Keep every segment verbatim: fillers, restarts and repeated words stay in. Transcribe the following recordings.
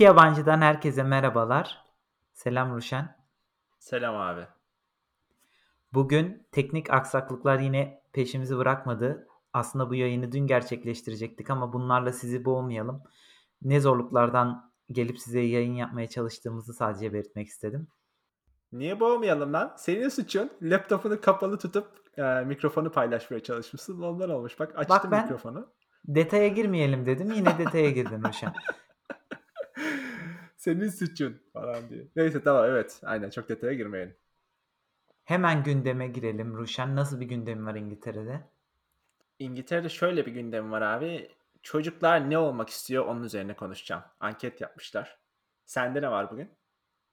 İki yabancıdan herkese merhabalar. Selam Ruşen. Selam abi. Bugün teknik aksaklıklar yine peşimizi bırakmadı. Aslında bu yayını dün gerçekleştirecektik ama bunlarla sizi boğmayalım. Ne zorluklardan gelip size yayın yapmaya çalıştığımızı sadece belirtmek istedim. Niye boğmayalım lan? Senin suçun. Laptopunu kapalı tutup e, mikrofonu paylaşmaya çalışmışsın. Ondan olmuş. Bak Bak açtım ben mikrofonu. detaya girmeyelim dedim. Yine detaya girdin Ruşen. Senin suçun falan diye. Neyse tamam evet. Aynen çok detaya girmeyelim. Hemen gündeme girelim Ruşen. Nasıl bir gündem var İngiltere'de? İngiltere'de şöyle bir gündem var abi. Çocuklar ne olmak istiyor onun üzerine konuşacağım. Anket yapmışlar. Sende ne var bugün?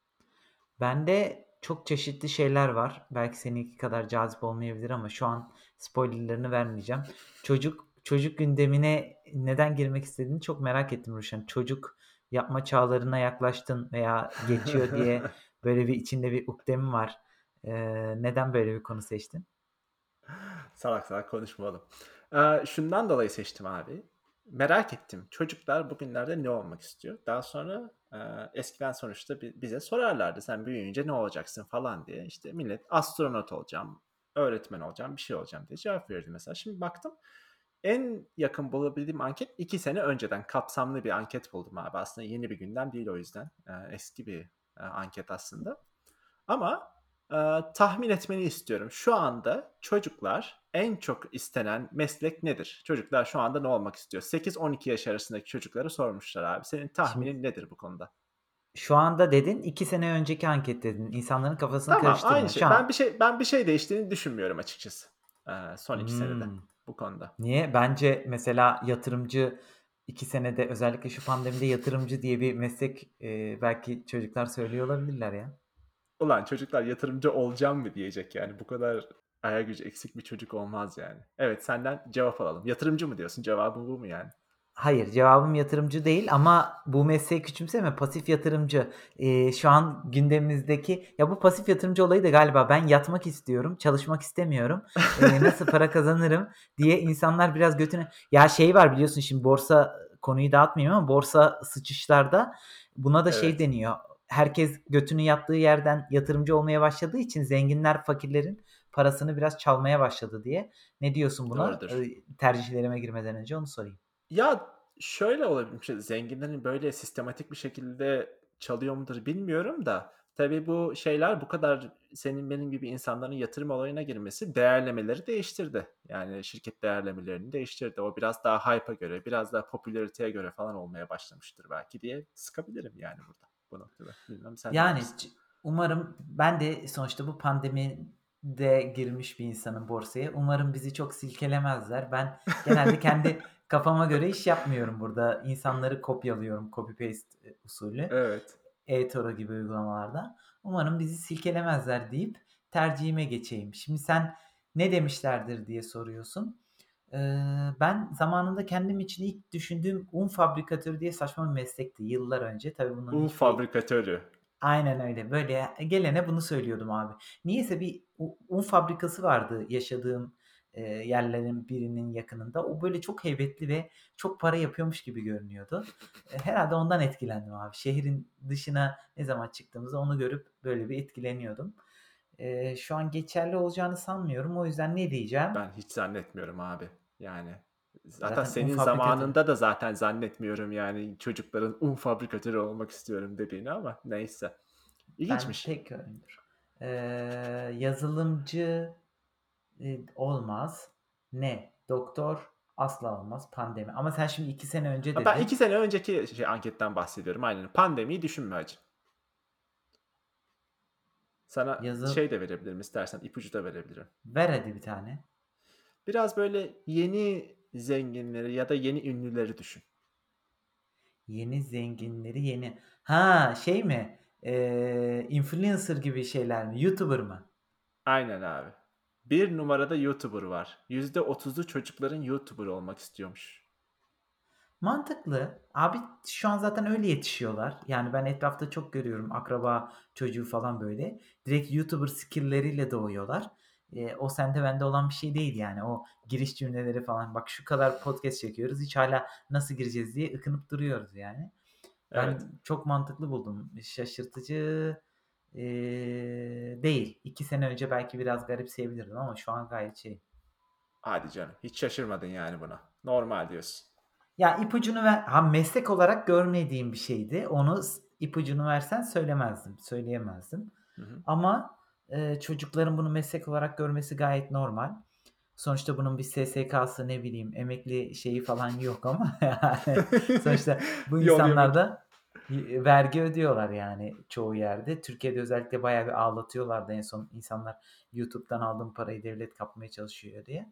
Bende çok çeşitli şeyler var. Belki seninki kadar cazip olmayabilir ama şu an spoilerlarını vermeyeceğim. Çocuk çocuk gündemine neden girmek istediğini çok merak ettim Ruşen. Çocuk yapma çağlarına yaklaştın veya geçiyor diye böyle bir içinde bir ukdemi var. Ee, neden böyle bir konu seçtin? Salak salak konuşma oğlum. Ee, şundan dolayı seçtim abi. Merak ettim. Çocuklar bugünlerde ne olmak istiyor? Daha sonra e, eskiden sonuçta bi- bize sorarlardı. Sen büyüyünce ne olacaksın falan diye. İşte millet astronot olacağım, öğretmen olacağım, bir şey olacağım diye cevap verirdi mesela. Şimdi baktım en yakın bulabildiğim anket iki sene önceden kapsamlı bir anket buldum abi. Aslında yeni bir gündem değil o yüzden. Ee, eski bir e, anket aslında. Ama e, tahmin etmeni istiyorum. Şu anda çocuklar en çok istenen meslek nedir? Çocuklar şu anda ne olmak istiyor? sekiz on iki yaş arasındaki çocukları sormuşlar abi. Senin Şimdi tahminin nedir bu konuda? şu anda dedin iki sene önceki anket dedin. İnsanların kafasını Tamam, aynı karıştırma. Şu şey. Ben bir an şey ben bir şey değiştiğini düşünmüyorum açıkçası. E, son iki senede hmm, bu konuda. niye? Bence mesela yatırımcı iki senede özellikle şu pandemide yatırımcı diye bir meslek e, belki çocuklar söylüyor olabilirler ya. Ulan çocuklar yatırımcı olacağım mı diyecek yani. Bu kadar ayak gücü eksik bir çocuk olmaz yani. Evet senden cevap alalım. Yatırımcı mı diyorsun? Cevabın bu mu yani? Hayır, cevabım yatırımcı değil ama bu mesleği küçümseme, pasif yatırımcı. Ee, şu an gündemimizdeki ya bu pasif yatırımcı olayı da galiba ben yatmak istiyorum, çalışmak istemiyorum. Ee, nasıl para kazanırım diye insanlar biraz götüne ya şey var biliyorsun şimdi borsa konuyu dağıtmayayım ama borsa sıçışlarda buna da şey Evet. deniyor. Herkes götünü yattığı yerden yatırımcı olmaya başladığı için zenginler fakirlerin parasını biraz çalmaya başladı diye. Ne diyorsun buna? Ee, Doğrudur. tercihlerime girmeden önce onu sorayım. Ya şöyle olabilir. Şey, zenginlerin böyle sistematik bir şekilde çalıyor mudur bilmiyorum da tabii bu şeyler bu kadar senin benim gibi insanların yatırım olayına girmesi değerlemeleri değiştirdi. Yani şirket değerlemelerini değiştirdi. O biraz daha hype'a göre, biraz daha popülariteye göre falan olmaya başlamıştır belki diye sıkabilirim yani burada bu noktada. Bilmem sen ne Yani dersin? c- umarım ben de sonuçta bu pandemide girmiş bir insanın borsaya. Umarım bizi çok silkelemezler. Ben genelde kendi kafama göre iş yapmıyorum burada. İnsanları kopyalıyorum copy paste usulü. Evet. eToro gibi uygulamalarda. Umarım bizi silkelemezler deyip tercihime geçeyim. Şimdi sen ne demişlerdir diye soruyorsun. Ee, ben zamanında kendim için ilk düşündüğüm un fabrikatörü diye saçma bir meslekti yıllar önce. Tabii bunun Un hiçbir fabrikatörü. aynen öyle. Böyle gelene bunu söylüyordum abi. Niyeyse bir u- un fabrikası vardı yaşadığım e, yerlerin birinin yakınında. O böyle çok heybetli ve çok para yapıyormuş gibi görünüyordu. E, herhalde ondan etkilendim abi. Şehrin dışına ne zaman çıktığımızda onu görüp böyle bir etkileniyordum. E, şu an geçerli olacağını sanmıyorum. O yüzden ne diyeceğim? Ben hiç zannetmiyorum abi. Yani zaten Zaten un senin fabrikatörü. zamanında da zaten zannetmiyorum yani çocukların un fabrikatörü olmak istiyorum dediğini ama neyse. Ben İlginçmiş. tek öndür. E, yazılımcı e, olmaz. Ne? Doktor asla olmaz. Pandemi. Ama sen şimdi iki sene önce Ha, ben iki dedin. sene önceki şey, anketten bahsediyorum. Aynen. Pandemiyi düşünme hacı. Sana Yazı şey de verebilirim istersen ipucu da verebilirim. ver hadi bir tane. Biraz böyle yeni zenginleri ya da yeni ünlüleri düşün. Yeni zenginleri yeni. Ha şey mi? Ee, influencer gibi şeyler mi? YouTuber mı? Aynen abi. Bir numarada YouTuber var. Yüzde otuzu çocukların YouTuber olmak istiyormuş. Mantıklı. Abi şu an zaten öyle yetişiyorlar. Yani ben etrafta çok görüyorum akraba çocuğu falan böyle. Direkt YouTuber skill'leriyle doğuyorlar. Ee, o sende bende olan bir şey değil yani. O giriş cümleleri falan. Bak şu kadar podcast çekiyoruz. Hiç hala nasıl gireceğiz diye ıkınıp duruyoruz yani. Evet. Ben çok mantıklı buldum. Şaşırtıcı, eee, değil. iki sene önce belki biraz garipseyebilirdim ama şu an gayet şey. Hadi canım. Hiç şaşırmadın yani buna. Normal diyorsun. Ya, ipucunu ver ha, meslek olarak görmediğim bir şeydi. Onu s ipucunu versen söylemezdim, söyleyemezdim. Hı hı. Ama, eee, çocukların bunu meslek olarak görmesi gayet normal. Sonuçta bunun bir S S K'sı, ne bileyim, emekli şeyi falan yok ama yani sonuçta bu Yol insanlar gömük. da y vergi ödüyorlar yani çoğu yerde. Türkiye'de özellikle bayağı bir ağlatıyorlardı en son insanlar YouTube'dan aldığım parayı devlet kapmaya çalışıyor diye.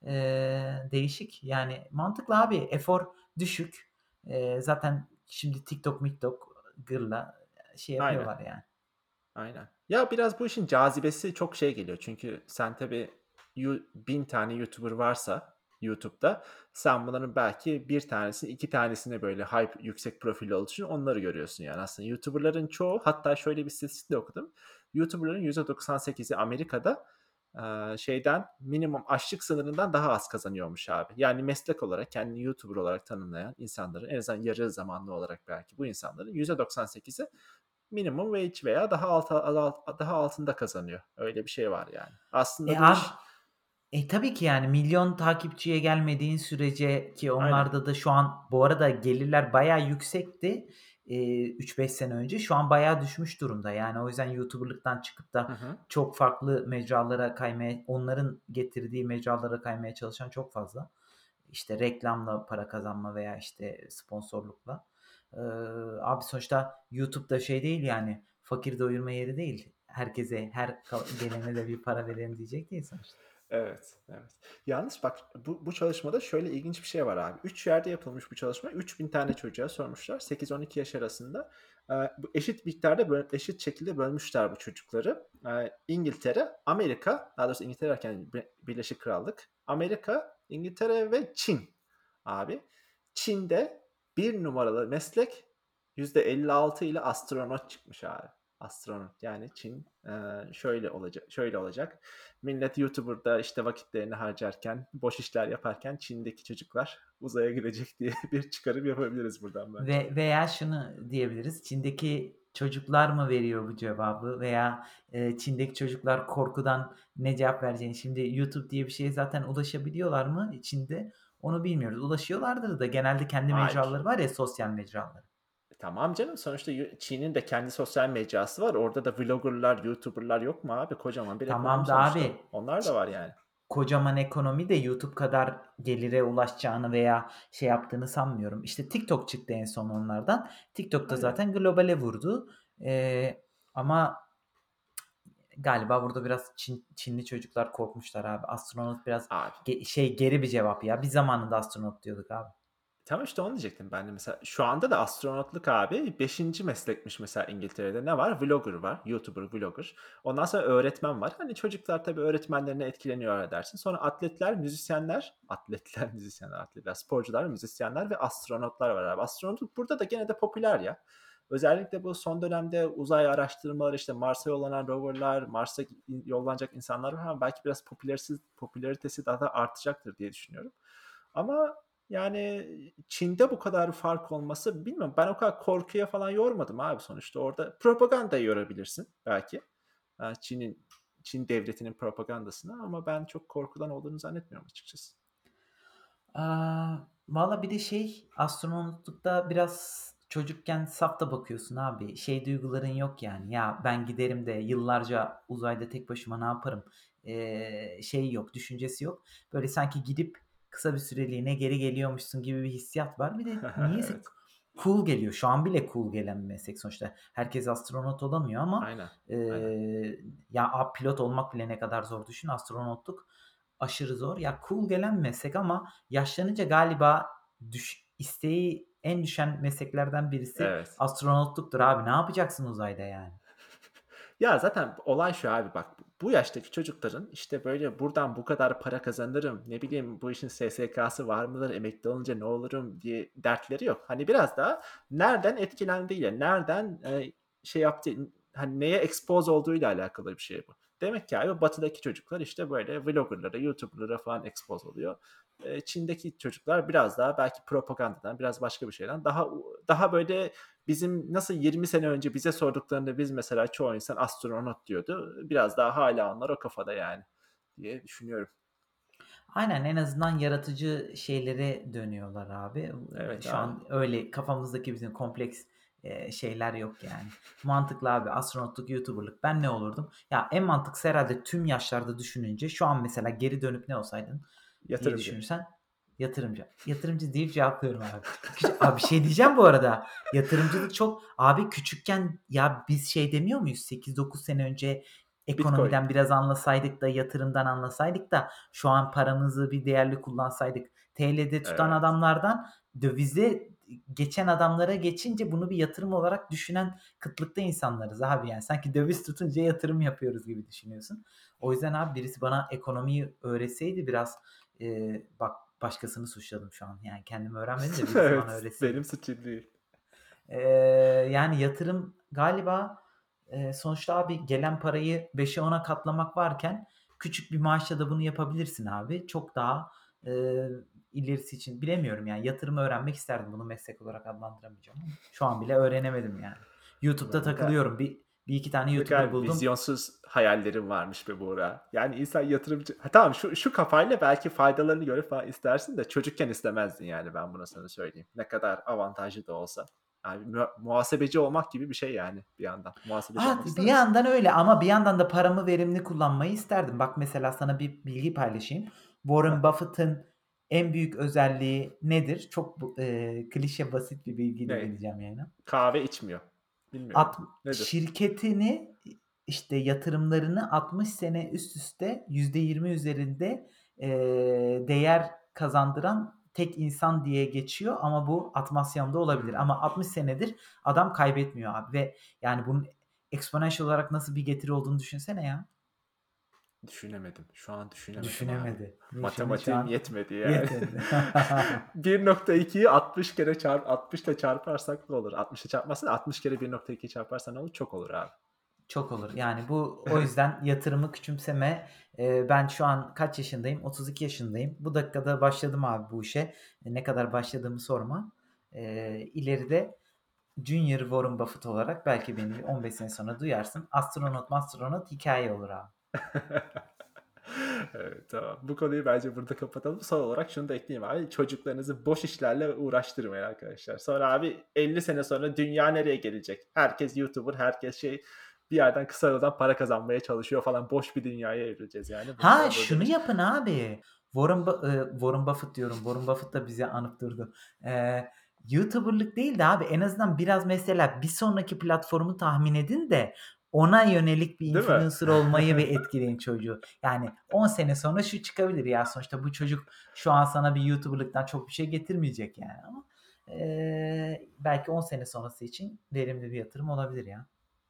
Eee, değişik, yani mantıklı abi. Efor düşük. Eee, zaten şimdi TikTok, miktok gırla şey Aynen. yapıyorlar yani. Aynen. Ya biraz bu işin cazibesi çok şey geliyor. Çünkü sen tabii yu bin tane YouTuber varsa YouTube'da sen bunların belki bir tanesini, iki tanesini böyle hype yüksek profilli olduğu için onları görüyorsun yani. Aslında YouTuber'ların çoğu hatta şöyle bir istatistik de okudum. YouTuber'ların yüzde doksan sekizi Amerika'da eee, şeyden minimum açlık sınırından daha az kazanıyormuş abi. Yani meslek olarak kendini YouTuber olarak tanımlayan insanların en azından yarı zamanlı olarak belki bu insanların yüzde doksan sekizi minimum wage veya daha alt, alt- daha altında kazanıyor. Öyle bir şey var yani. E, Aslında bu abi iş E, tabii ki yani milyon takipçiye gelmediğin sürece ki aynen. onlarda da şu an bu arada gelirler bayağı yüksekti, eee, üç beş sene önce. Şu an bayağı düşmüş durumda. Yani o yüzden YouTuber'lıktan çıkıp Hı da hı. çok farklı mecralara kaymaya, onların getirdiği mecralara kaymaya çalışan çok fazla. İşte reklamla para kazanma veya işte sponsorlukla. Eee, abi sonuçta YouTube'da şey değil yani fakir doyurma yeri değil. Herkese, her ka gelene de bir para verelim diyecek değil sonuçta. Evet, evet. Yalnız bak bu, bu çalışmada şöyle ilginç bir şey var abi. Üç yerde yapılmış bu çalışma. üç bin tane çocuğa sormuşlar. sekiz on iki yaş arasında. Ee, bu eşit miktarda böl- eşit şekilde bölmüşler bu çocukları. Ee, İngiltere, Amerika, daha doğrusu İngiltere derken Bi- Birleşik Krallık, Amerika, İngiltere ve Çin abi. Çin'de bir numaralı meslek yüzde elli altı ile astronot çıkmış abi. Astronot yani Çin e, şöyle olacak şöyle olacak. Millet YouTuber'da işte vakitlerini harcarken, boş işler yaparken Çin'deki çocuklar uzaya gidecek diye bir çıkarım yapabiliriz buradan bence. Ve veya şunu diyebiliriz. Çin'deki çocuklar mı veriyor bu cevabı veya, eee, Çin'deki çocuklar korkudan ne cevap vereceğini, şimdi YouTube diye bir şeye zaten ulaşabiliyorlar mı Çin'de? Onu bilmiyoruz. Ulaşıyorlardır da genelde kendi Hayır. mecraları var ya, sosyal mecraları. E, tamam canım sonuçta Yu- Çin'in de kendi sosyal mecrası var. Orada da vloggerlar, YouTuber'lar yok mu abi? Kocaman bir ekonomi Tamam da sonuçta. abi, Onlar Ç da var yani. kocaman ekonomi de YouTube kadar gelire ulaşacağını veya şey yaptığını sanmıyorum. İşte TikTok çıktı en son onlardan. TikTok da Aynen. zaten globale vurdu. Eee, ama galiba burada biraz Çin Çinli çocuklar korkmuşlar abi. Astronot biraz Abi ge şey, geri bir cevap ya. Biz zamanında astronot diyorduk abi. tamam işte onu diyecektim ben de mesela. Şu anda da astronotluk abi beşinci meslekmiş mesela İngiltere'de. Ne var? Vlogger var. YouTuber, vlogger. Ondan sonra öğretmen var. Hani çocuklar tabii öğretmenlerine etkileniyor dersin. Sonra atletler, müzisyenler, atletler, müzisyenler, atletler, sporcular, müzisyenler ve astronotlar var abi. Astronotluk burada da gene de popüler ya. Özellikle bu son dönemde uzay araştırmaları işte Mars'a yollanan roverlar, Mars'a yollanacak insanlar var ama belki biraz popülersiz, popülaritesi daha da artacaktır diye düşünüyorum. Ama yani Çin'de bu kadar fark olması bilmiyorum. Ben o kadar korkuya falan yormadım abi sonuçta. Orada propaganda yorabilirsin belki. Ha, Çin'in Çin devletinin propagandasını ama ben çok korkudan olduğunu zannetmiyorum açıkçası. Aaa, valla bir de şey, astronotlukta biraz çocukken saf da bakıyorsun abi. Şey duyguların yok yani. Ya ben giderim de yıllarca uzayda tek başıma ne yaparım? Eee, şey yok, düşüncesi yok. Böyle sanki gidip kısa bir süreliğine geri geliyormuşsun gibi bir hissiyat var. Bir de niyeyse Evet. cool geliyor. Şu an bile cool gelen bir meslek sonuçta. Herkes astronot olamıyor ama, Aynen. Aynen. eee, ya abi pilot olmak bile ne kadar zor düşün. Astronotluk aşırı zor. Ya cool gelen bir meslek ama yaşlanınca galiba düş isteği en düşen mesleklerden birisi Evet. astronotluktur abi. Ne yapacaksın uzayda yani? Ya zaten olay şu abi bak bu yaştaki çocukların işte böyle buradan bu kadar para kazanırım ne bileyim bu işin S S K'sı var mıdır emekli olunca ne olurum diye dertleri yok. Hani biraz daha nereden etkilendiğiyle nereden e, şey yaptığı hani neye expose olduğuyla alakalı bir şey bu. Demek ki abi batıdaki çocuklar işte böyle vloggerlara, YouTuber'lara falan expose oluyor. Eee, Çin'deki çocuklar biraz daha belki propagandadan, biraz başka bir şeyden daha daha böyle bizim nasıl yirmi sene önce bize sorduklarında biz mesela çoğu insan astronot diyordu. Biraz daha hala onlar o kafada yani diye düşünüyorum. Aynen, en azından yaratıcı şeylere dönüyorlar abi. Eee, Evet şu abi. an öyle kafamızdaki bizim kompleks, eee, şeyler yok yani. Mantıklı abi, astronotluk, YouTuber'lık. Ben ne olurdum? Ya, en mantıklısı herhâlde tüm yaşlarda düşününce şu an mesela geri dönüp ne olsaydın diye Yatırımcı. düşünürsen yatırımcı. Yatırımcı deyip cevaplıyorum abi. Küçü Abi bir şey diyeceğim bu arada. Yatırımcılık çok abi küçükken ya biz şey demiyor muyuz? sekiz dokuz sene önce Bitcoin. ekonomiden biraz anlasaydık da yatırımdan anlasaydık da şu an paramızı bir değerli kullansaydık. T L'de tutan Evet. adamlardan dövize geçen adamlara geçince bunu bir yatırım olarak düşünen kıtlıkta insanlarız abi yani. Sanki döviz tutunca yatırım yapıyoruz gibi düşünüyorsun. O yüzden abi birisi bana ekonomiyi öğretseydi biraz, eee, bak başkasını suçladım şu an. Yani kendimi öğrenmedim de birisi bana Evet. öğretseydi. Benim suçum değil. Eee, Yani yatırım galiba, eee, sonuçta abi gelen parayı beşe ona katlamak varken küçük bir maaşla da bunu yapabilirsin abi. Çok daha, eee, ilerisi için bilemiyorum yani yatırımı öğrenmek isterdim. Bunu meslek olarak adlandıramayacağım ama şu an bile öğrenemedim yani. YouTube'da Ne kadar, takılıyorum. Bir bir iki tane ne YouTuber kadar buldum. vizyonsuz hayallerim varmış be Buğra. Yani insan yatırımcı... Ha, tamam şu, şu kafayla belki faydalarını görüp falan istersin de çocukken istemezdin yani ben buna sana söyleyeyim. Ne kadar avantajlı da olsa. Yani mu- muhasebeci olmak gibi bir şey yani bir yandan. Muhasebeci Ah, olmak bir ister misin? yandan öyle ama bir yandan da paramı verimli kullanmayı isterdim. Bak mesela sana bir bilgi paylaşayım. Warren Heh. Buffett'ın en büyük özelliği nedir? Çok bu eee, klişe basit bir bilgiyle Ne? geleceğim yayına. Kahve içmiyor. Bilmiyorum. At Nedir? şirketini, işte, yatırımlarını altmış sene üst üste yüzde yirmi üzerinde, eee, değer kazandıran tek insan diye geçiyor ama bu Atmasya'nda olabilir Hmm. ama altmış senedir adam kaybetmiyor abi ve yani bunun exponential olarak nasıl bir getiri olduğunu düşünsene ya. Düşünemedim. Şu an düşünemedim abi. Düşünemedi. Düşünün şu Matematiğim an yetmedi yani. yetmedi. bir nokta ikiyi altmış kere çarp altmış ile çarparsak ne olur? altmış ile çarpmazsan altmış kere bir nokta iki çarparsan ne olur? Çok olur abi. Çok olur. Yani bu o yüzden yatırımı küçümseme. Eee, ben şu an kaç yaşındayım? otuz iki yaşındayım. Bu dakikada başladım abi bu işe. E, ne kadar başladığımı sorma. Eee, ileride Junior Warren Buffett olarak belki beni bir on beş sene sonra duyarsın. Astronot mastronot hikaye olur abi. Evet, tamam. Bu konuyu bence burada kapatalım. Son olarak şunu da ekleyeyim abi. Çocuklarınızı boş işlerle uğraştırmayın arkadaşlar. Sonra abi elli sene sonra dünya nereye gelecek? Herkes YouTuber, herkes şey bir yerden kısa yoldan para kazanmaya çalışıyor falan. Boş bir dünyaya evrileceğiz yani. Bunu Ha da burada şunu bir... yapın abi. Warren, Bu eee, Warren Buffett diyorum. Warren Buffett da bizi anıp durdu. Eee, YouTuber'lık değil de abi en azından biraz mesela bir sonraki platformu tahmin edin de ona yönelik bir Değil mi? influencer olmayı bir etkileyin çocuğu. Yani on sene sonra şu çıkabilir ya sonuçta bu çocuk şu an sana bir YouTuber'lıktan çok bir şey getirmeyecek yani ama eee, belki on sene sonrası için verimli bir yatırım olabilir ya.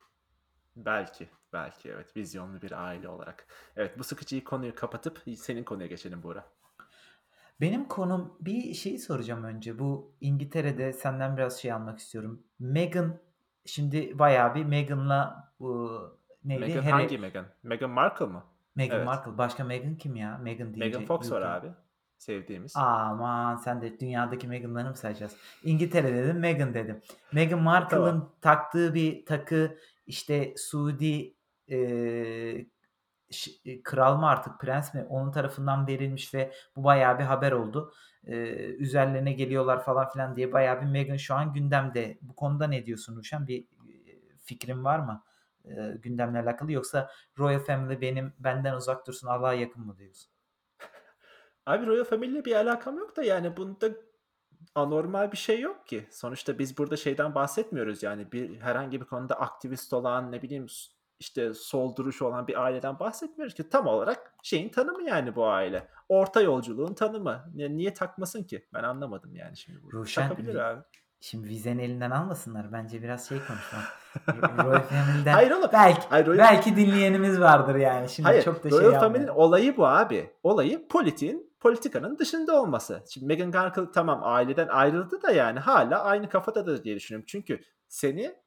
Belki, belki evet. Vizyonlu bir aile olarak. Evet, bu sıkıcı konuyu kapatıp senin konuya geçelim Buğra. Benim konum bir şeyi soracağım önce. Bu İngiltere'de senden biraz şey almak istiyorum. Meghan şimdi bayağı bir Meghan'la bu neydi? Meghan Harry, hangi Meghan? Meghan Markle mı? Meghan Evet. Markle. Başka Meghan kim ya? Meghan Megan deyince Fox var U K. abi. Sevdiğimiz. Aman sen de dünyadaki Meghan'ları mı sayacağız? İngiltere dedim, Meghan dedim. Meghan Tamam. Markle'ın taktığı bir takı işte Suudi eee ş- e, kral mı artık prens mi onun tarafından verilmiş ve bu bayağı bir haber oldu. Ee, üzerlerine geliyorlar falan filan diye bayağı bir Meghan şu an gündemde. Bu konuda ne diyorsun Ruşen? Bir e, fikrin var mı? Ee, gündemle alakalı yoksa Royal Family benim benden uzak dursun Allah'a yakın mı diyorsun? Abi Royal Family ile bir alakam yok da yani bunda anormal bir şey yok ki. Sonuçta biz burada şeyden bahsetmiyoruz yani bir herhangi bir konuda aktivist olan ne bileyim s- işte sol duruşu olan bir aileden bahsetmiyoruz ki. Tam olarak şeyin tanımı yani bu aile. Orta yolculuğun tanımı. Ni- Niye takmasın ki? Ben anlamadım yani şimdi burada. Ruşen Takabilir vi- abi. şimdi vizeni elinden almasınlar. Bence biraz şey konuşma. Royal Family'den Hayır oğlum. belki Hayır Royal, belki dinleyenimiz vardır yani. Şimdi hayır. çok da şey Royal Family'nin yapmayalım. olayı bu abi. Olayı politiğin, politikanın dışında olması. Şimdi Meghan Markle tamam aileden ayrıldı da yani hala aynı kafadadır diye düşünüyorum. Çünkü seni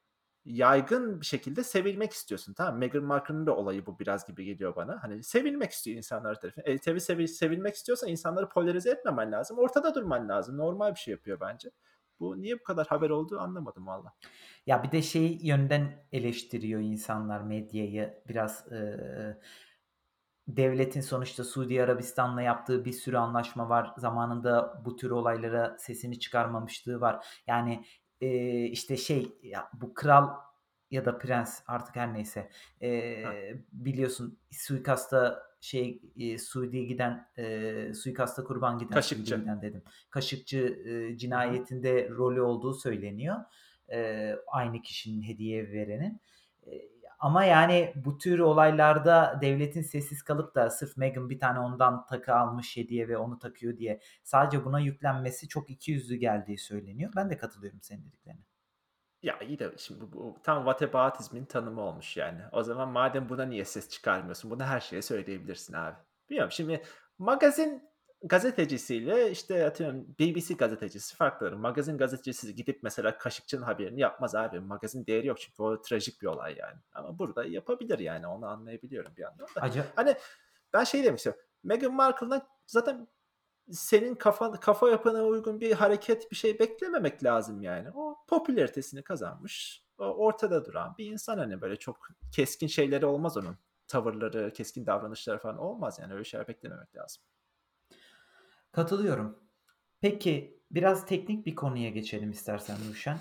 yaygın bir şekilde sevilmek istiyorsun, tamam mı? Meghan Markle'ın da olayı bu biraz gibi geliyor bana. Hani sevilmek istiyor insanlar tarafından. E, tabii sevi sevilmek istiyorsan insanları polarize etmemen lazım. Ortada durman lazım. Normal bir şey yapıyor bence. Bu niye bu kadar haber oldu anlamadım valla. Ya bir de şey yönden eleştiriyor insanlar medyayı biraz, eee, devletin sonuçta Suudi Arabistan'la yaptığı bir sürü anlaşma var. Zamanında bu tür olaylara sesini çıkarmamışlığı var. Yani, eee, işte şey ya bu kral ya da prens artık her neyse, Heh. eee, biliyorsun suikasta şey, eee, Suudi'ye giden, eee, suikasta kurban giden, Suudi'ye Kaşıkçı. giden dedim. Kaşıkçı, eee, Hı hı. cinayetinde rolü olduğu söyleniyor. Eee, aynı kişinin hediye verenin. Eee, ama yani bu tür olaylarda devletin sessiz kalıp da sırf Meghan bir tane ondan takı almış hediye ve onu takıyor diye sadece buna yüklenmesi çok ikiyüzlü geldiği söyleniyor. Ben de katılıyorum senin dediklerine. Ya iyi de şimdi bu, bu tam whataboutism'in tanımı olmuş yani. O zaman madem buna niye ses çıkarmıyorsun? Bunu her şeye söyleyebilirsin abi. Bilmiyorum şimdi magazin gazetecisiyle işte atıyorum B B C gazetecisi farklıdır. Magazin gazetecisi gidip mesela Kaşıkçı'nın haberini yapmaz abi. Magazin değeri yok çünkü o trajik bir olay yani. Ama burada yapabilir yani onu anlayabiliyorum bir yandan da. Aca Hani ben şey demek istiyorum. Meghan Markle'dan zaten senin kafa kafa yapına uygun bir hareket, bir şey beklememek lazım yani. O popülaritesini kazanmış, o ortada duran bir insan hani böyle çok keskin şeyleri olmaz onun. Tavırları, keskin davranışları falan olmaz yani öyle şeyler beklememek lazım. Katılıyorum. Peki biraz teknik bir konuya geçelim istersen Ruşen.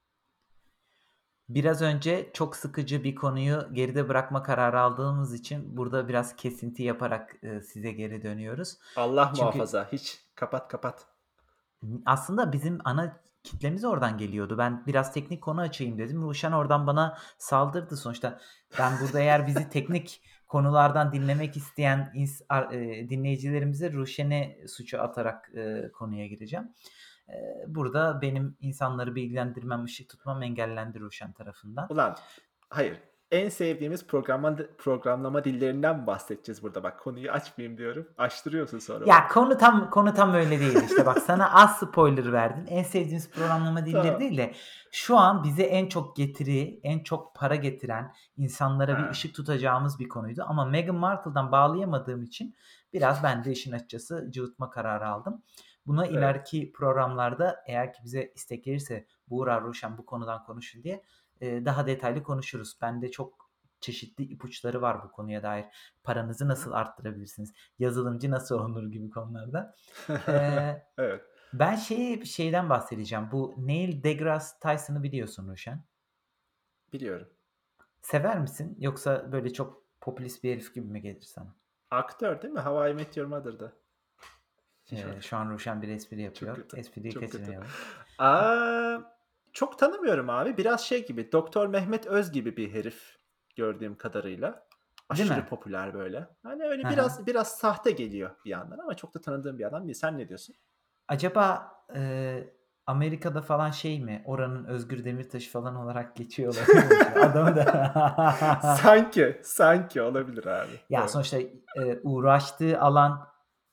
Biraz önce çok sıkıcı bir konuyu geride bırakma kararı aldığımız için burada biraz kesinti yaparak, eee, size geri dönüyoruz. Allah Çünkü muhafaza hiç kapat kapat. aslında bizim ana kitlemiz oradan geliyordu. Ben biraz teknik konu açayım dedim. Ruşen oradan bana saldırdı. Sonuçta ben burada eğer bizi teknik konulardan dinlemek isteyen ins ar eee, dinleyicilerimize Ruşen'e suçu atarak, eee, konuya gireceğim. Eee, burada benim insanları bilgilendirmem, ışık tutmam engellendi Ruşen tarafından. Ulan hayır. En sevdiğimiz programlama, programlama dillerinden mi bahsedeceğiz burada? Bak konuyu açmayayım diyorum. Açtırıyorsun sonra Ya bak. konu tam konu tam öyle değil. İşte bak sana az spoiler verdim. En sevdiğimiz programlama dilleri Tamam. değil de şu an bize en çok getiri, en çok para getiren, insanlara bir Ha, ışık tutacağımız bir konuydu. Ama Meghan Markle'dan bağlayamadığım için biraz ben de işin açıkçası cıvıtma kararı aldım. Buna evet. ileriki programlarda eğer ki bize istek gelirse Buğra, Ruşen bu konudan konuşun diye e, daha detaylı konuşuruz. Bende çok çeşitli ipuçları var bu konuya dair. Paranızı Hı hı. nasıl arttırabilirsiniz? Yazılımcı nasıl olunur gibi konularda. Eee, Evet. ben şeyi şeyden bahsedeceğim. Bu Neil deGrasse Tyson'ı biliyorsun Ruşen. Biliyorum. Sever misin? Yoksa böyle çok popülist bir herif gibi mi gelir sana? Aktör değil mi? How I Met Your Mother'da. Eee, şu an Ruşen bir espri Çok yapıyor. kötü. Espriyi Çok kötü. kaçırmayalım. Aa, çok tanımıyorum abi. Biraz şey gibi. Doktor Mehmet Öz gibi bir herif gördüğüm kadarıyla. Değil Aşırı mi? popüler böyle. Hani öyle Hı hı. biraz biraz sahte geliyor bir yandan ama çok da tanıdığım bir adam değil. Sen ne diyorsun? Acaba eee, Amerika'da falan şey mi? Oranın Özgür Demirtaş'ı falan olarak geçiyor olabilir mi acaba? Adamı da Sanki, sanki olabilir abi. ya Evet. sonuçta eee, uğraştığı alan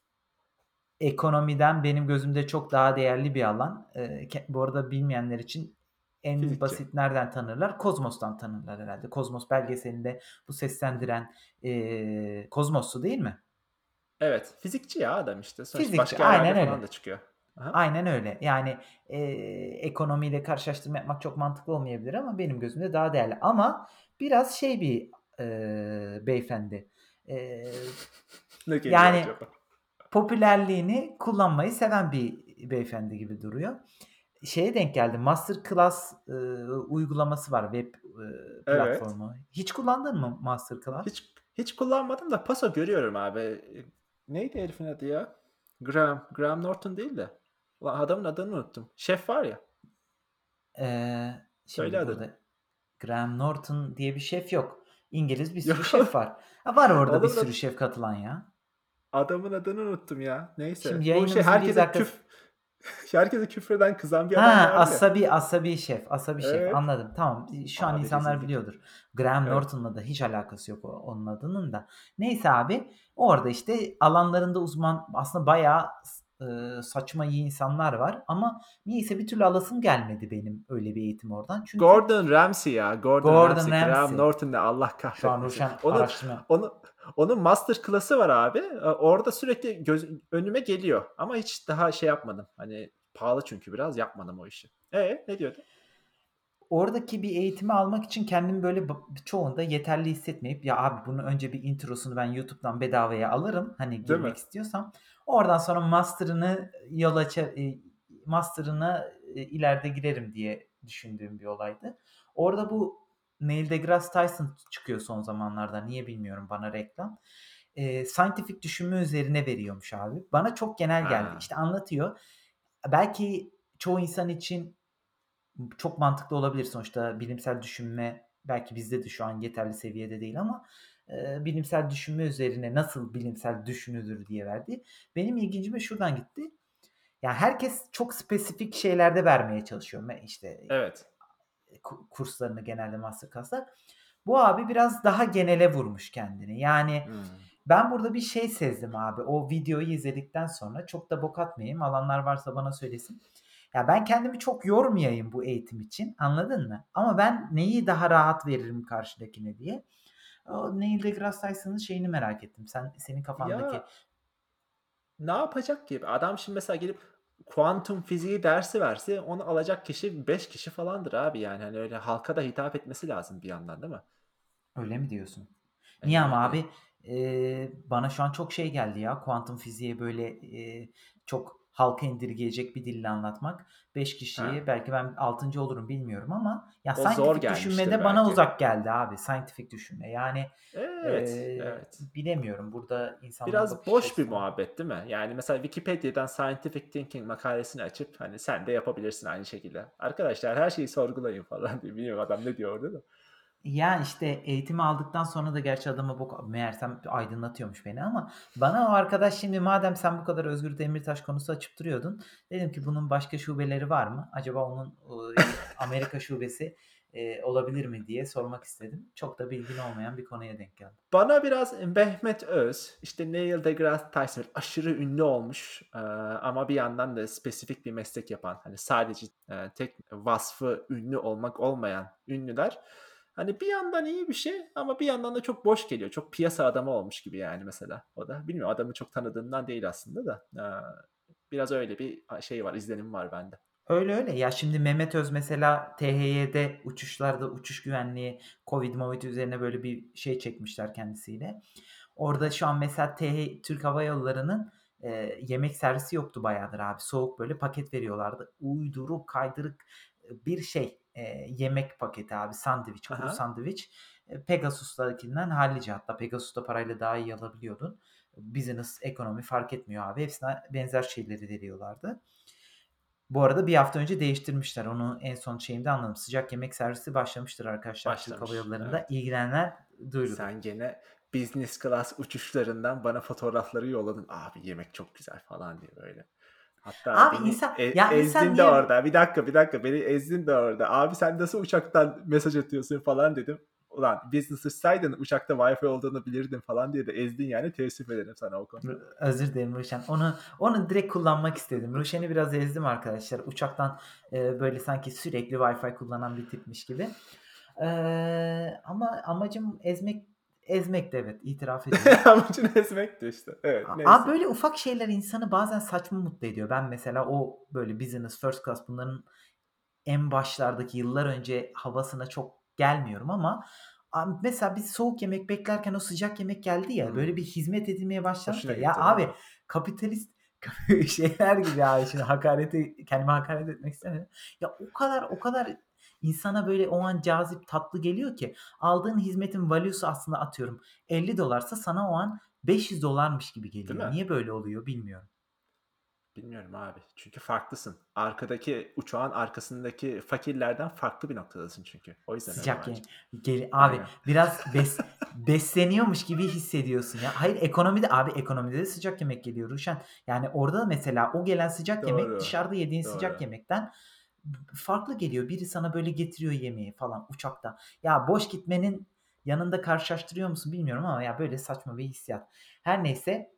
ekonomiden benim gözümde çok daha değerli bir alan. Eee, ke bu arada bilmeyenler için en Fizikçi. basit nereden tanırlar? Kozmos'tan tanırlar herhâlde. Kozmos belgeselinde bu Hı hı. seslendiren, eee, Kozmos'tu değil mi? Evet. Fizikçi ya adam işte. Sonuçta Fizikçi, başka yerlerde aynen falan da öyle. çıkıyor. Aha. Aynen öyle. Yani, eee, ekonomiyle karşılaştırma yapmak çok mantıklı olmayabilir ama benim gözümde daha değerli. Ama biraz şey bir, eee, beyefendi. Eee, Ne geliyor yani acaba? popülerliğini kullanmayı seven bir beyefendi gibi duruyor. Şeye denk geldim. Masterclass, ııı, uygulaması var, web, ııı, Evet. platformu. Hiç kullandın mı Masterclass? Hiç hiç kullanmadım da paso görüyorum abi. E, Neydi herifin adı ya? Graham. Graham Norton değil de. Ulan adamın adını unuttum. Şef var ya. Eee, Söyle şimdi adını. burada Graham Norton diye bir şef yok. İngiliz bir sürü Yok şef var. Ha, var orada bir adamın, sürü adı- şef katılan ya. adamın adını unuttum ya. Şimdi Neyse. Bu şey yayınımızın bir herkese dakikası. küf herkese küfreden kızan bir adam Ha, vardı ya. asabi asabi şef, asabi şef. Evet. Anladım. Tamam. Şu an Abi insanlar rezillik. biliyordur. Graham Evet. Norton'la da hiç alakası yok o onun adının da. Neyse abi, orada işte alanlarında uzman aslında bayağı ııı, saçma iyi insanlar var ama niyeyse bir türlü alasım gelmedi benim öyle bir eğitim oradan. Çünkü Gordon Ramsay ya. Gordon Gordon Ramsay. Graham Ramsay. Norton ne Allah Şu an kahretmesin. Ruşen Onun araştırma onu onun master class'ı var abi. Eee, orada sürekli göz önüme geliyor ama hiç daha şey yapmadım. Hani pahalı çünkü biraz yapmadım o işi. E, ne diyordun? Oradaki bir eğitimi almak için kendimi böyle b çoğunda yeterli hissetmeyip ya abi bunun önce bir introsunu ben YouTube'dan bedavaya alırım hani Değil girmek mi? istiyorsam. Oradan sonra master'ını yol açar eee, master'ına, eee, ileride girerim diye düşündüğüm bir olaydı. Orada bu Neil deGrasse Tyson çıkıyor son zamanlarda. Niye bilmiyorum bana reklam. Eee, scientific düşünme üzerine veriyormuş abi. Bana çok genel geldi. Ha. İşte anlatıyor. Belki çoğu insan için çok mantıklı olabilir. Sonuçta bilimsel düşünme belki bizde de şu an yeterli seviyede değil ama, eee, bilimsel düşünme üzerine nasıl bilimsel düşünülür diye verdi. Benim ilgincime şuradan gitti. Ya, herkes çok spesifik şeylerde vermeye çalışıyor. Me işte, Evet. ku kurslarını genelde master class'lar. Bu abi biraz daha genele vurmuş kendini. Yani Hımm. ben burada bir şey sezdim abi. O videoyu izledikten sonra çok da bok atmayayım. Alanlar varsa bana söylesin. Ya ben kendimi çok yormayayım bu eğitim için. Anladın mı? Ama ben neyi daha rahat veririm karşıdakine diye. O Neil deGrasse Tyson'ın şeyini merak ettim. Sen senin kafandaki Ya, ne yapacak ki? Adam şimdi mesela gelip kuantum fiziği dersi verse onu alacak kişi beş kişi falandır abi yani. Hani öyle halka da hitap etmesi lazım bir yandan değil mi? öyle mi diyorsun? E, Niye ama yani. abi? Eee, bana şu an çok şey geldi ya. Kuantum fiziği böyle, eee, çok halka indirgeyecek bir dille anlatmak. beş kişiyi Ha. belki ben altıncı olurum bilmiyorum ama ya O zor scientific gelmiştir düşünmede bana belki. uzak geldi abi. Scientific düşünme. Yani, Evet, eee, evet. bilemiyorum. Burada insanların Biraz bakış boş bir açısı var. muhabbet değil mi? Yani mesela Wikipedia'dan scientific thinking makalesini açıp hani sen de yapabilirsin aynı şekilde. Arkadaşlar her şeyi sorgulayın falan diye. Bilmiyorum adam ne diyor orada da. Ya, işte, eğitimi aldıktan sonra da gerçi adama bok meğersem aydınlatıyormuş beni ama bana o arkadaş şimdi madem sen bu kadar Özgür Demirtaş konusu açıp duruyordun, dedim ki bunun başka şubeleri var mı? Acaba onun, ııı, Amerika şubesi, eee, olabilir mi diye sormak istedim. Çok da bilgin olmayan bir konuya denk geldim. Bana biraz Mehmet Öz, işte Neil deGrasse Tyson aşırı ünlü olmuş eee, ama bir yandan da spesifik bir meslek yapan, hani sadece eee, tek vasfı ünlü olmak olmayan ünlüler. Hani bir yandan iyi bir şey ama bir yandan da çok boş geliyor. Çok piyasa adamı olmuş gibi yani mesela o da. Bilmiyorum adamı çok tanıdığımdan değil aslında da. Eee, biraz öyle bir şey var, izlenim var bende. Öyle, öyle. Ya, şimdi Mehmet Öz mesela T H Y'de uçuşlarda uçuş güvenliği, Covid movid üzerine böyle bir şey çekmişler kendisiyle. Orada Aha. şu an mesela T H Türk Hava Yolları'nın, eee, yemek servisi yoktu bayağıdır abi. Soğuk böyle paket veriyorlardı. Uyduruk, kaydırık, bir şey, eee, yemek paketi abi. Sandviç, kuru Aha. sandviç. Eee, Pegasus'takinden hallice hatta. Pegasus'ta parayla daha iyi alabiliyordun. Business, ekonomi fark etmiyor abi. Hepsine benzer şeyleri veriyorlardı. Bu arada bir hafta önce değiştirmişler. Onu en son şeyimde anladım. Sıcak yemek servisi başlamıştır arkadaşlar Türk Hava Başlamış. Yolları'nda. Evet. İlgilenenler duyurulur. Sen gene business class uçuşlarından bana fotoğrafları yolladın. Abi yemek çok güzel falan diye böyle. Hatta Abi beni insan e- ya insan ezdin de niye orada. Bir dakika bir dakika beni ezdin de orada. Abi sen nasıl uçaktan mesaj atıyorsun falan dedim. Ulan business uçsaydın uçakta Wi-Fi olduğunu bilirdin falan diye de ezdin yani teessüf ederim sana o konuda. özür dilerim Ruşen. Onu onu direkt kullanmak istedim. Ruşen'i biraz ezdim arkadaşlar. Uçaktan e, böyle sanki sürekli Wi-Fi kullanan bir tipmiş gibi. Eee, ama amacım ezmek ezmek de evet itiraf ediyorum. Amacını ezmekti işte. Evet A abi, neyse. böyle ufak şeyler insanı bazen saçma mutlu ediyor. Ben mesela o böyle business, first class bunların en başlardaki yıllar önce havasına çok gelmiyorum ama abi mesela biz soğuk yemek beklerken o sıcak yemek geldi ya, böyle bir Hmm. hizmet edilmeye başlandı Hoşuna ya. Ya gitti değil abi mi? kapitalist şeyler gibi abi şimdi hakareti kendime hakaret etmek istemiyorum. Ya o kadar o kadar insana böyle o an cazip, tatlı geliyor ki aldığın hizmetin value'su aslında atıyorum elli dolarsa sana o an beş yüz dolarmış gibi Değil geliyor. mi? Niye böyle oluyor bilmiyorum. Bilmiyorum abi. Çünkü farklısın. Arkadaki uçağın arkasındaki fakirlerden farklı bir noktadasın çünkü. O yüzden öyle Sıcak bence. ye geri abi Aynen. biraz bes besleniyormuş gibi hissediyorsun ya. Hayır ekonomide abi ekonomide de sıcak yemek geliyor Ruşen. Yani orada da mesela o gelen sıcak yemek Doğru. dışarıda yediğin sıcak Doğru. yemekten farklı geliyor. Biri sana böyle getiriyor yemeği falan uçakta. Ya boş gitmenin yanında karşılaştırıyor musun bilmiyorum ama ya böyle saçma bir hissiyat. Her neyse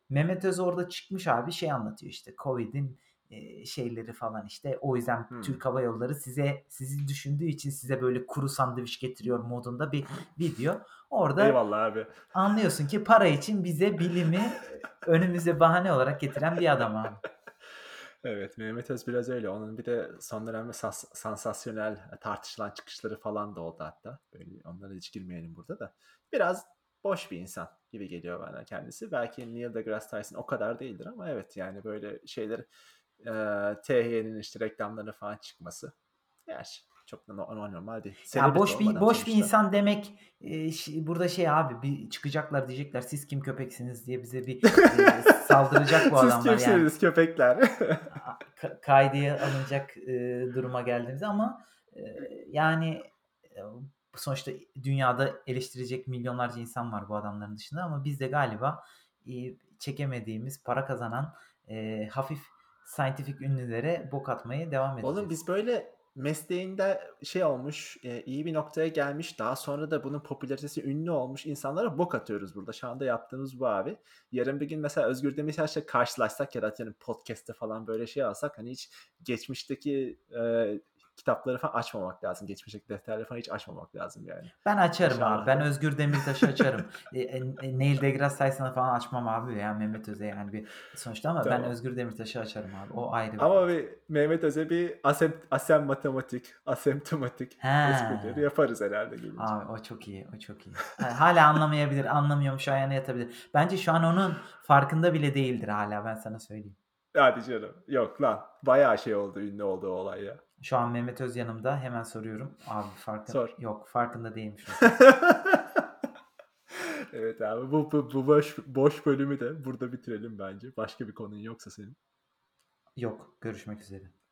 Mehmet Öz orada çıkmış abi şey anlatıyor işte Covid'in, eee, şeyleri falan işte. O yüzden Hımm. Türk Hava Yolları size sizi düşündüğü için size böyle kuru sandviç getiriyor modunda bir video. Orada Eyvallah abi. anlıyorsun ki para için bize bilimi önümüze bahane olarak getiren bir adam abi. Evet, Mehmet Öz biraz öyle. Onun bir de son dönemde sas sansasyonel, tartışılan çıkışları falan da oldu hatta. Böyle onlara hiç girmeyelim burada da. Biraz boş bir insan gibi geliyor bana kendisi. Belki Neil deGrasse Tyson o kadar değildir ama evet, yani böyle şeyler, eee, T H Y'nin işte reklamlarına falan çıkması, gerçi çok da no normal değil. Ya Selebriti boş oğlum bir adam boş bir sonuçta. insan demek, eee, ş burada şey abi bir çıkacaklar diyecekler siz kim köpeksiniz diye bize bir, eee, saldıracak bu Siz adamlar yani. kimsiniz köpekler? A ka kaydaya alınacak, eee, duruma geldiğimizde ama, eee, yani, eee, sonuçta dünyada eleştirecek milyonlarca insan var bu adamların dışında ama biz de galiba, iii, çekemediğimiz, para kazanan, eee, hafif scientific ünlülere bok atmaya devam Oğlum edeceğiz. biz böyle mesleğinde şey olmuş, eee, iyi bir noktaya gelmiş, daha sonra da bunun popülaritesi ünlü olmuş insanlara bok atıyoruz burada. Şu anda yaptığımız bu abi. Yarın bir gün mesela Özgür Demirtaş'la karşılaşsak ya da atıyorum podcast'te falan böyle şey alsak hani hiç geçmişteki, eee, kitapları falan açmamak lazım. Geçmişteki defterleri falan hiç açmamak lazım yani. Ben açarım abi. İnşallah Ben da. Özgür Demirtaş'ı açarım. Eee, eee, Neil deGrasse Tyson'ı falan açmam abi veya Mehmet Öz'e yani bir sonuçta ama ben Tamam. Özgür Demirtaş'ı açarım abi. O ayrı bir konu. Ama bir Mehmet Öz'e bir asem asemmatematik, asemptomatik esprileri He. yaparız herhâlde gelince. Abi o çok iyi, o çok iyi. Ha hâlâ anlamayabilir, anlamıyormuş ayağına yatabilir. Bence şu an onun farkında bile değildir hâlâ, ben sana söyleyeyim. Hadi canım. Yok lan. Bayağı şey oldu, ünlü oldu o olay ya. Şu an Mehmet Öz yanımda, hemen soruyorum. Abi farkın Sor. yok, farkında değilmiş mesela. Evet abi. Bu, bu, bu boş, boş bölümü de burada bitirelim bence. Başka bir konun yoksa senin. Yok, görüşmek üzere.